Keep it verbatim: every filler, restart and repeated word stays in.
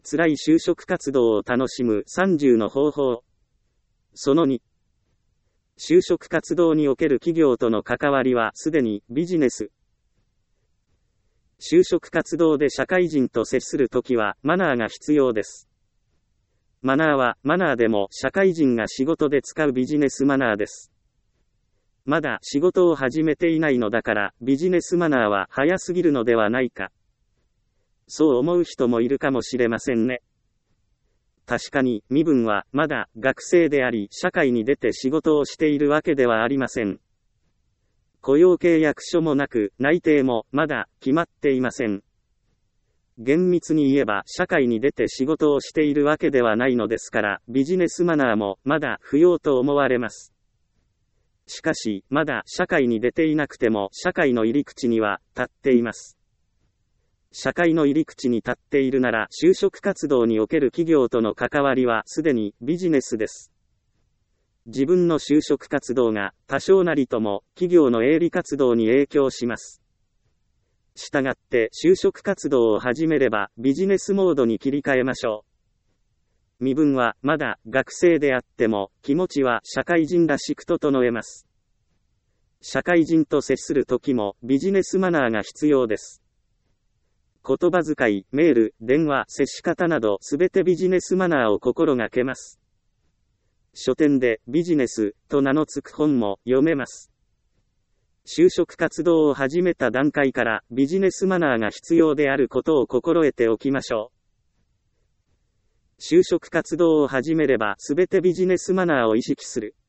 辛い就職活動を楽しむさんじゅうの方法。そのに。就職活動における企業との関わりはすでにビジネス。就職活動で社会人と接するときはマナーが必要です。マナーはマナーでも社会人が仕事で使うビジネスマナーです。まだ仕事を始めていないのだからビジネスマナーは早すぎるのではないか。そう思う人もいるかもしれませんね。確かに身分はまだ学生であり社会に出て仕事をしているわけではありません。雇用契約書もなく内定もまだ決まっていません。厳密に言えば社会に出て仕事をしているわけではないのですからビジネスマナーもまだ不要と思われます。しかしまだ社会に出ていなくても社会の入り口には立っています。社会の入り口に立っているなら就職活動における企業との関わりはすでにビジネスです。自分の就職活動が多少なりとも企業の営利活動に影響します。したがって就職活動を始めればビジネスモードに切り替えましょう。身分はまだ学生であっても気持ちは社会人らしく整えます。社会人と接するときもビジネスマナーが必要です。言葉遣い、メール、電話、接し方などすべてビジネスマナーを心がけます。書店でビジネスと名の付く本も読めます。就職活動を始めた段階からビジネスマナーが必要であることを心得ておきましょう。就職活動を始めればすべてビジネスマナーを意識する。